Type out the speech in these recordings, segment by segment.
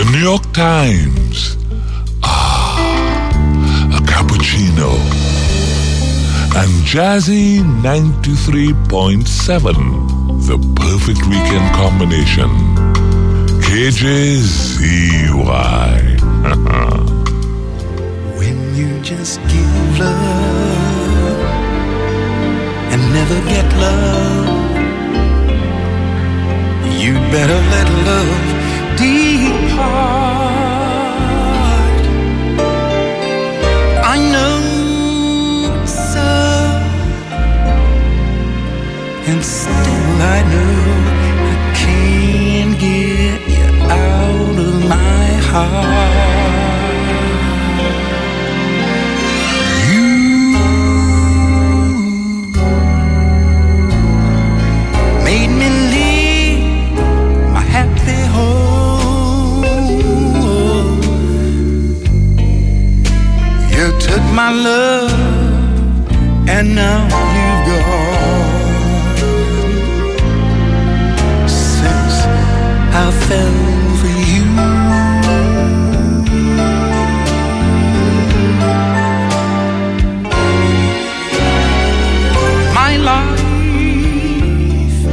The New York Times. A cappuccino. And Jazzy 93.7. The perfect weekend combination. KJZY. When you just give love and never get love, you'd better let love depart. I know, sir, and still I know I can't get you out of my heart. You made me leave my happy home. You took my love and now you've gone. Since I fell for you, my life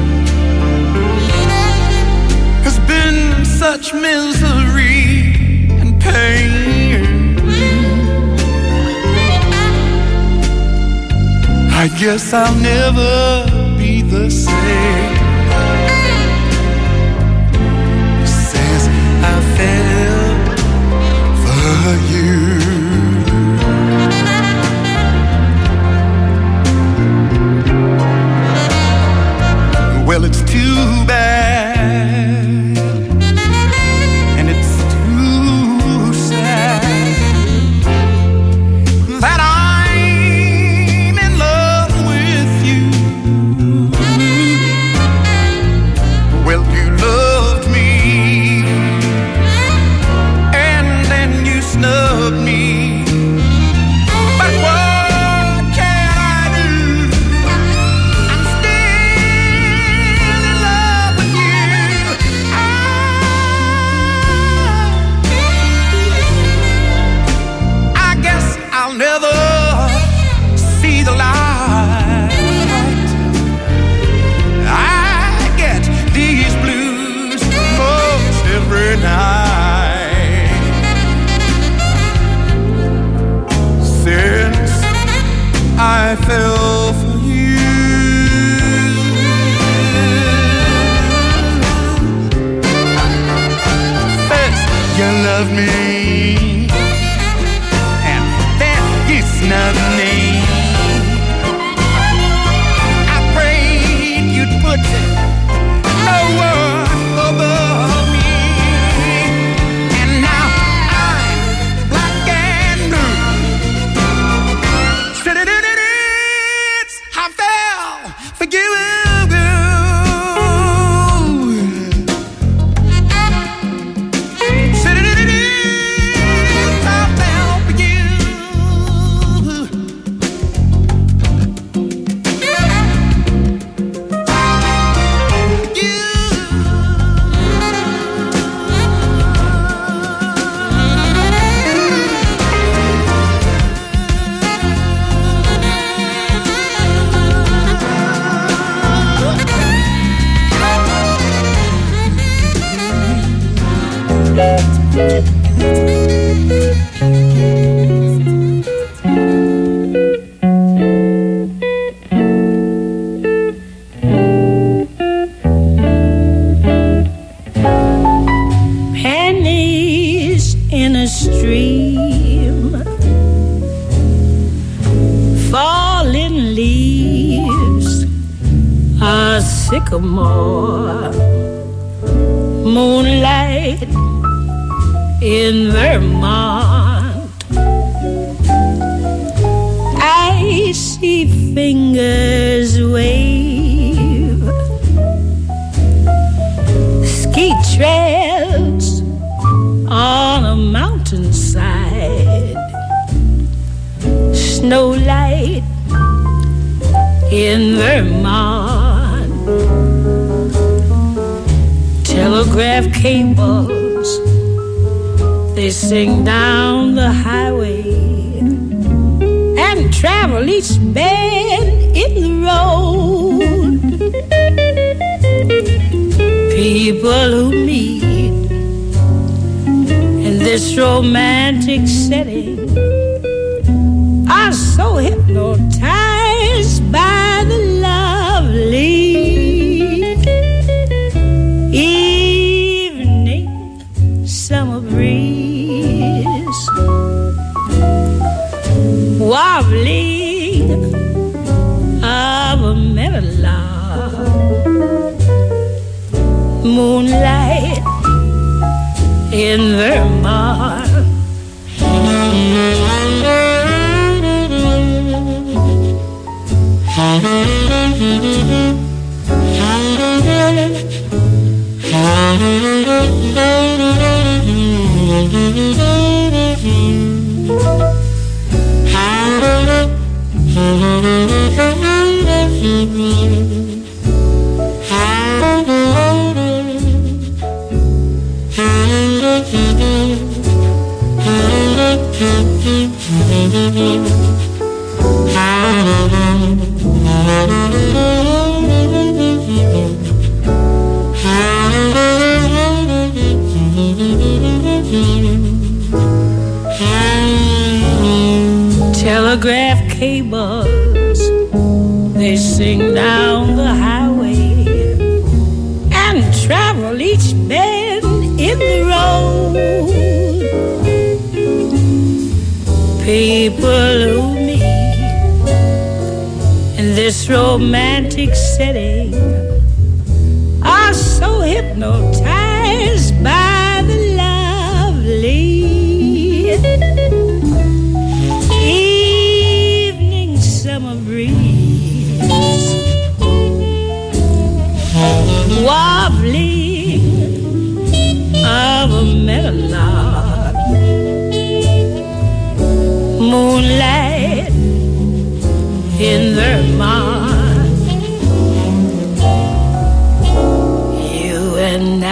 has been such misery and pain. I guess I'll never be the same since I fell for you. Well, it's too bad, and it's too sad that I'm in love with you. Well, you loved me, and then you snubbed me. But what can I do? I'm still in love with you. I guess I'll never see the light. I get these blues most every night since I fell for you. First you loved me, and then you snubbed me. I prayed you'd put no one above me, and now I'm black and blue. I fell for you. I fell for you. Pennies in a stream, falling leaves, a sycamore, moonlight in Vermont. I see fingers wave, ski trails on a mountainside, snowlight in Vermont, telegraph cables They sing down the highway and travel each bend in the road. People who meet in this romantic setting are so hypnotized by the lovely evening summer breeze, warbling of a meadowlark, moonlight in Vermont. Telegraph cables, they sing down the highway and travel each bend in the road. People who meet in this romantic setting are so hypnotized by the lovely evening summer breeze, warbling of a meadowlark, moonlight in Vermont. You and I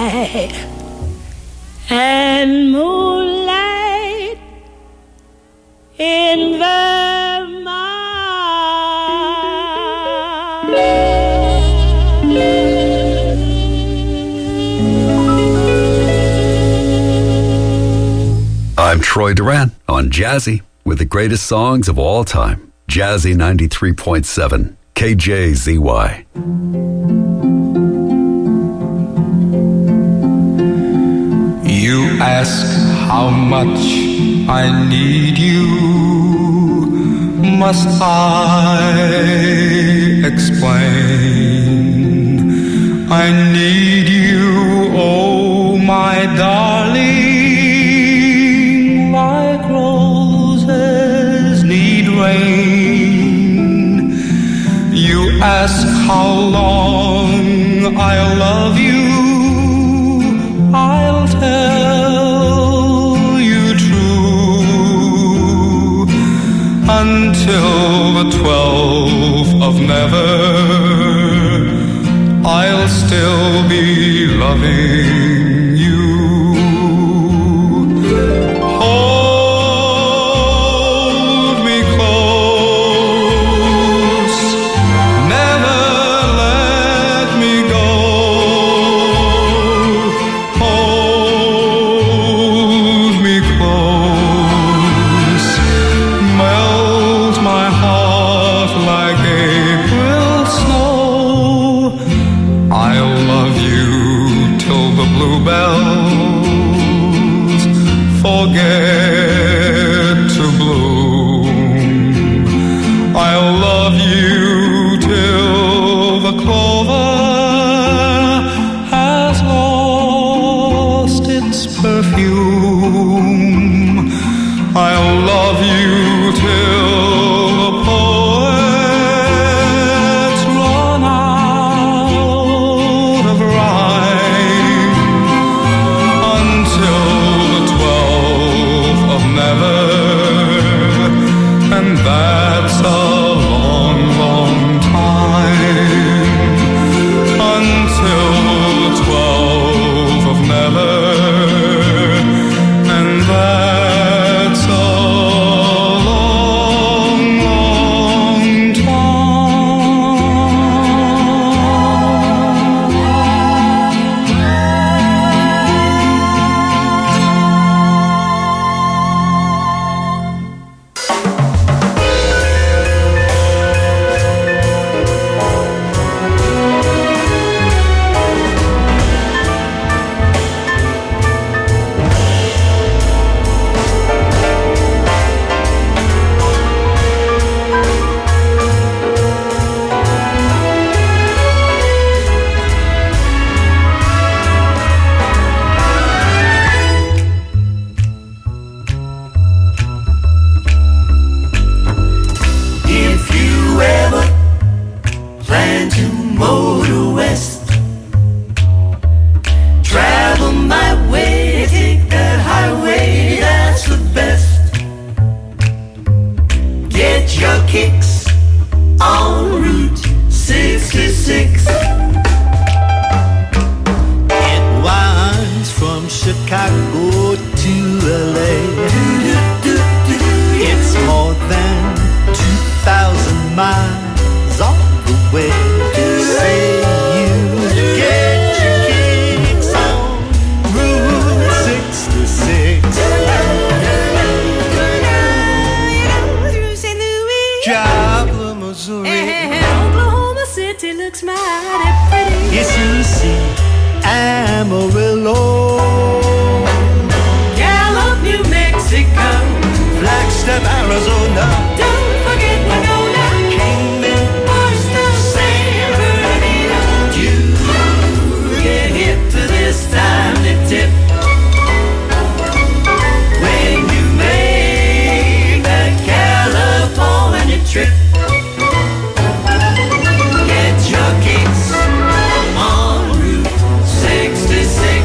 and moonlight in Vermont. I'm Troy Duran on Jazzy with the greatest songs of all time. Jazzy 93.7 KJZY. You ask how much I need you. Must I explain? I need you, oh my darling, like roses need rain. You ask how long I'll love you. I'll tell you true, until the 12th of never, I'll still be loving you. Hold me close, never let me go. Hold me close, melt my heart like April snow. I'll love you till the bluebells forget to bloom. I'll love you till the clover has lost its perfume. I'll love you till the poets run out of rhyme, until the 12th of never, and that's a long, long time, until the 12th of never, and go to LA. It's more than 2,000 miles all the way. Say you get your kicks on Route 66. Joplin, Missouri. Oklahoma City looks mighty pretty. Yes, you see Amarillo. Gallup, New Mexico. Flagstaff, Arizona. Don't forget Winona. Kingman, Barstow, San Bernardino. you get hip to this time to tip. When you make that California trip, get your kicks on Route 66.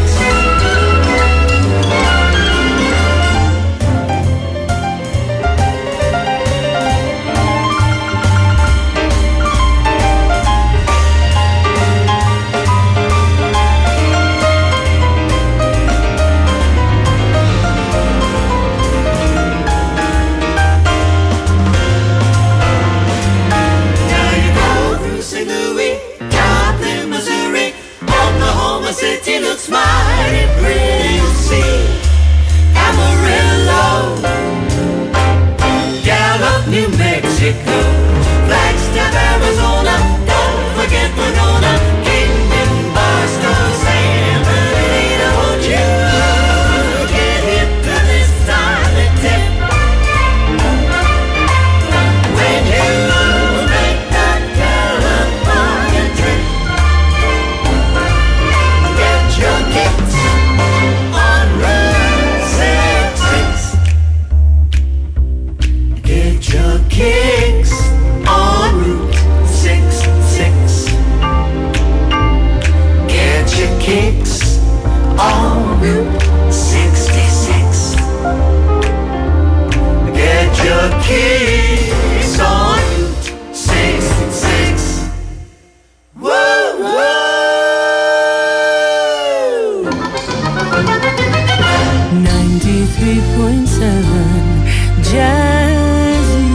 Now you go through St. Louis, Joplin, Missouri. Oklahoma City looks mighty pretty. You see Amarillo, Gallup, New Mexico, Flagstaff, Arizona. Don't forget Winona, Kingman, Barstow, San Bernardino. Won't you get hip to this time and tip? When you make that California trip, get your kicks on Route 66. Get your kicks on Route 66. Get your kicks on Route 66. Get your kicks on Route 66. Whoa, whoa. 93.7 Jazzy.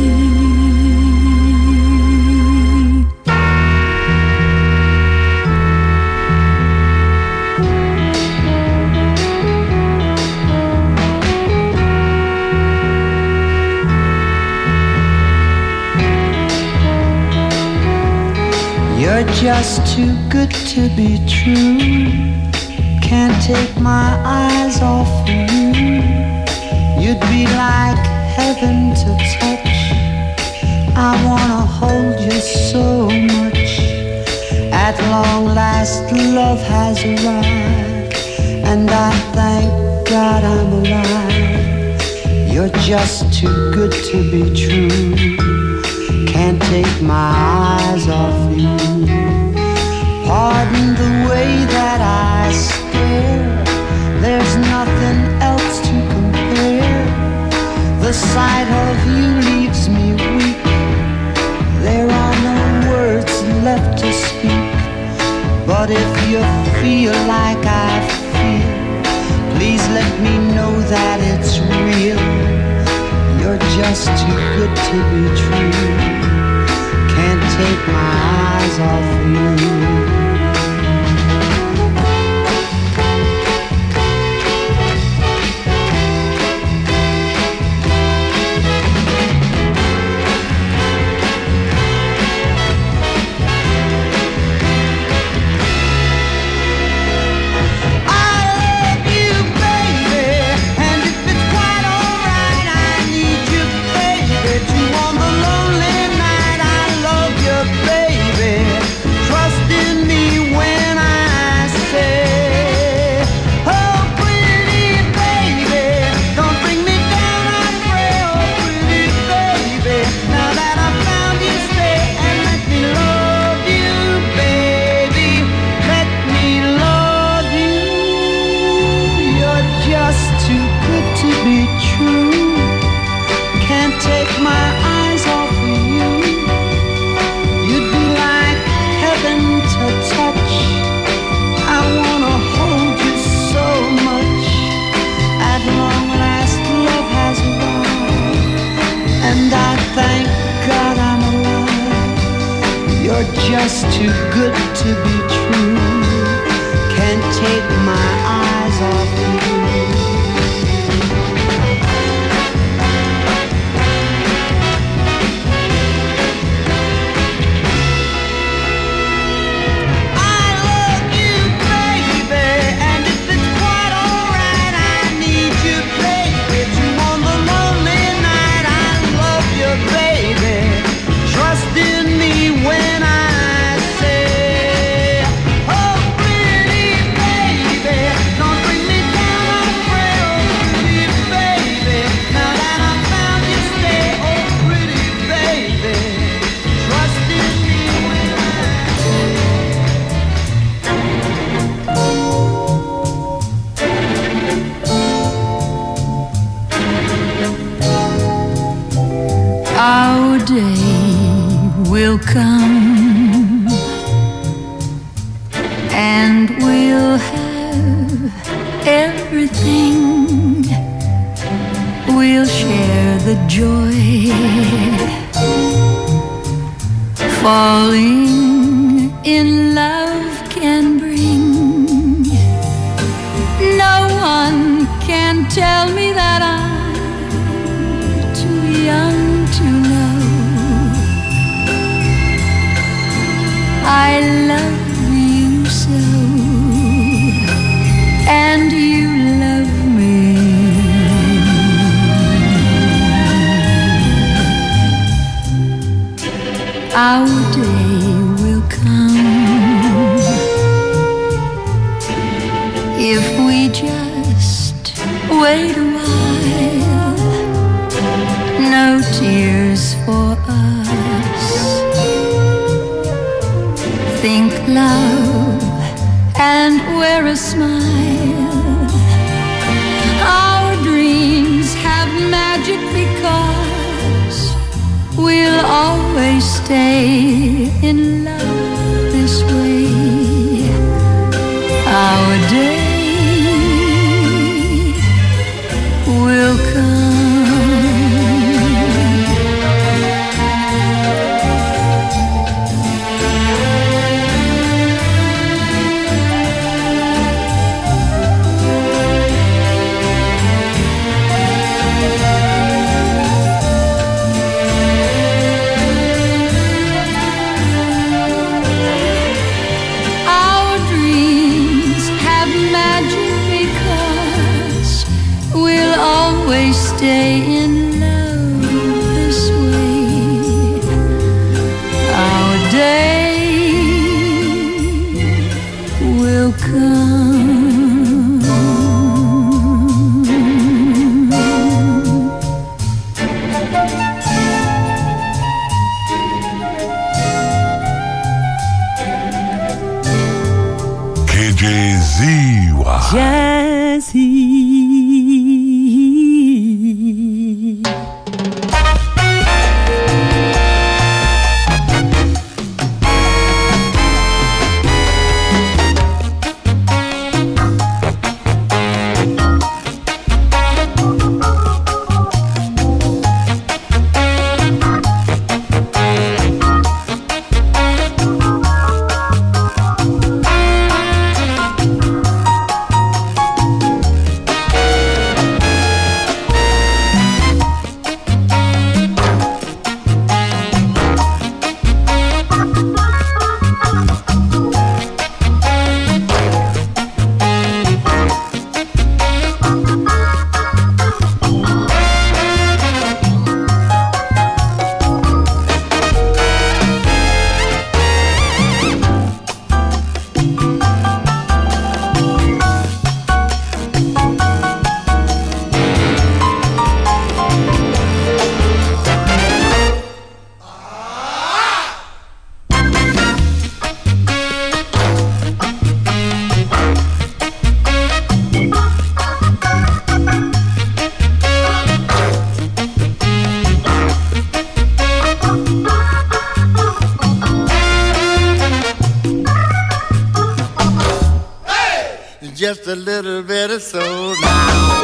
You're just too good to be true. Can't take my eyes off of you. You'd be like heaven to touch. I wanna hold you so much. At long last, love has arrived, and I thank God I'm alive. You're just too good to be true. Can't take my eyes off you. Pardon the way that I stare. There's nothing else to compare. The sight of you leaves me weak. There are no words left to speak. But if you feel like I feel, please let me know that it's real. You're just too good to be true. Can't take my eyes off you. On the lonely night, I love you, baby. Trust in just too good to be true. Can't take my eyes off you. Our day will come and we'll have everything. We'll share the joy, falling in love can bring. No one can tell me that I'm too young to know. I love you so, and you love me. Our day will come if we just wait a while. No tears for us. Think love and wear a smile. Our dreams have magic because we'll always stay in love this way. Our day will come. Stay in love this way. Our day will come. KJZY. Jazzy. Just a little bit of soul now.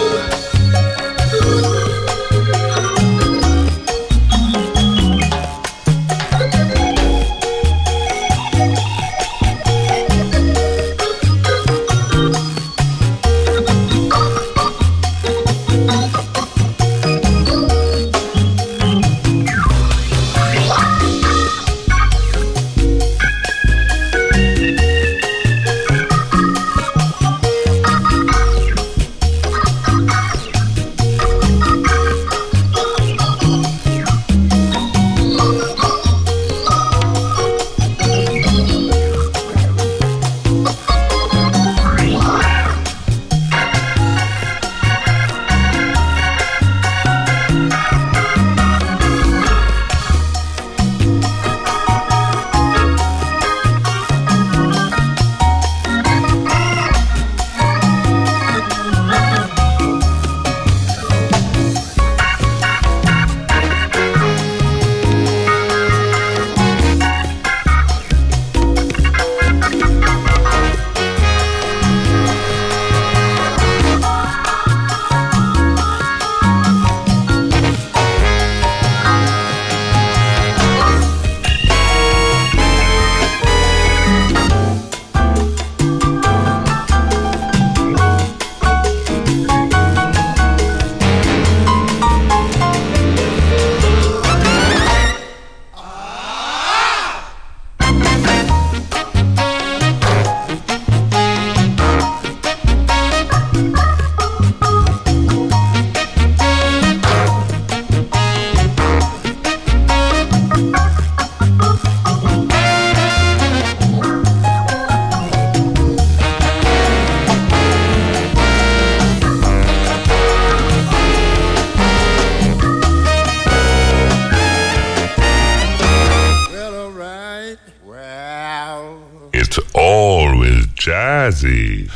Jazzy.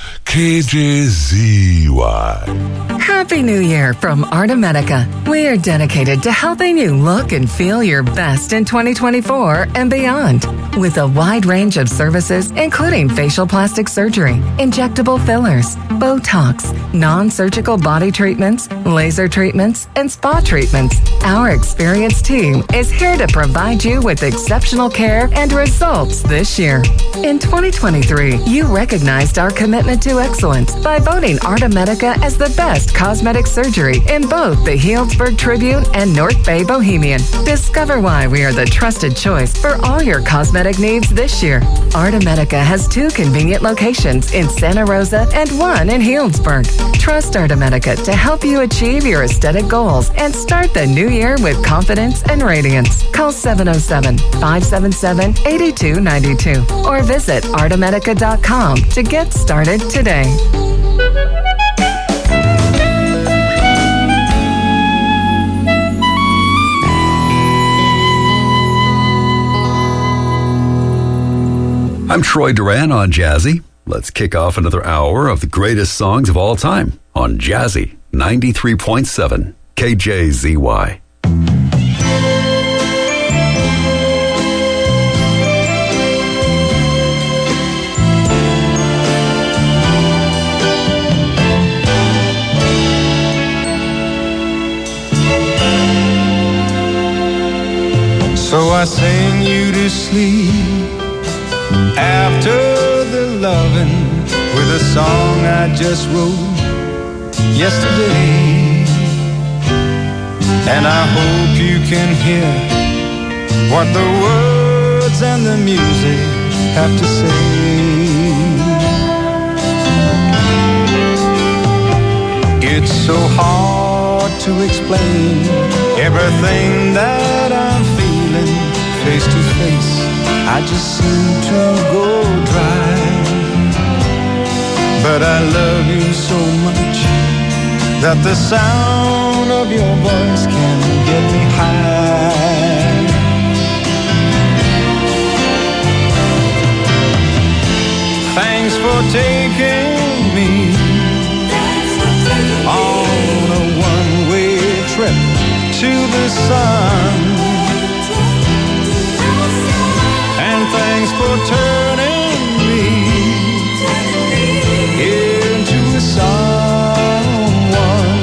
KJZY. Happy New Year from Artemedica. We are dedicated to helping you look and feel your best in 2024 and beyond. With a wide range of services, including facial plastic surgery, injectable fillers, Botox, non-surgical body treatments, laser treatments, and spa treatments. Our experienced team is here to provide you with exceptional care and results this year. In 2023, you recognized our commitment to excellence by voting Artemedica as the best cosmetic surgery in both the Healdsburg Tribune and North Bay Bohemian. Discover why we are the trusted choice for all your cosmetic needs this year. Artemedica has 2 convenient locations in Santa Rosa and 1 in Healdsburg. Trust Artemedica to help you achieve your aesthetic goals and start the new year with confidence and radiance. Call 707-577-8292 or visit artemedica.com to get started today. I'm Troy Duran on Jazzy. Let's kick off another hour of the greatest songs of all time on Jazzy 93.7 KJZY. So I sang you to sleep after the loving with a song I just wrote yesterday. And I hope you can hear what the words and the music have to say. It's so hard to explain everything that I'm feeling face to face. I just seem to go dry. But I love you so much that the sound of your voice can get me high. Thanks for taking me on a one-way trip to the sun. And thanks for turning me into a someone.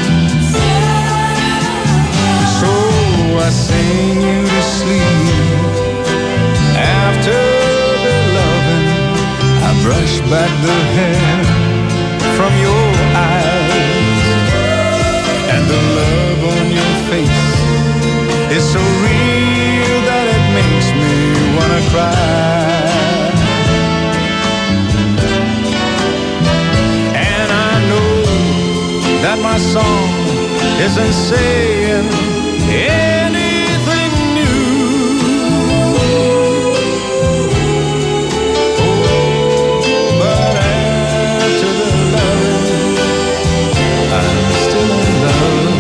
So I sing you to sleep after the loving. I brush back the hair from your eyes, and the love on your face is so real that it makes me wanna cry. And I know that my song isn't saying anything new. Oh, but after the loving, I'm still in love.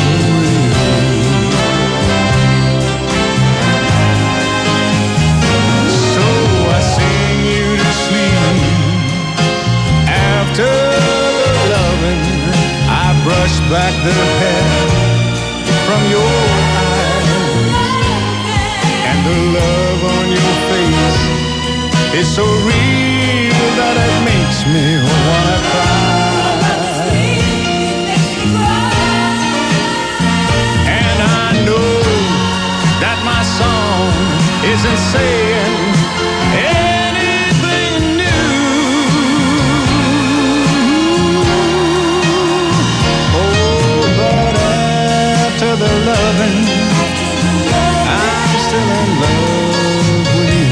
Brush back the hair from your eyes, and the love on your face is so real that it makes me wanna cry. And I know that my song isn't saying anything new. The loving, I'm still in love with you.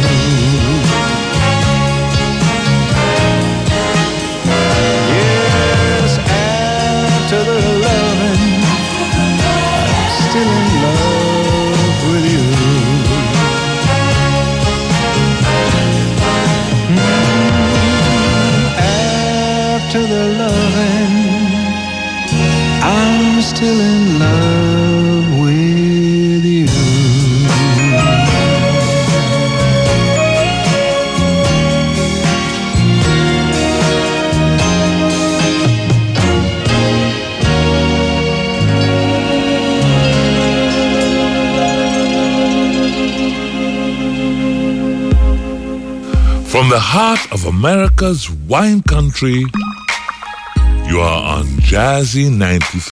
Yes, after the loving, I'm still in love with you. After the loving, I'm still in love with you. From the heart of America's wine country, you are on Jazzy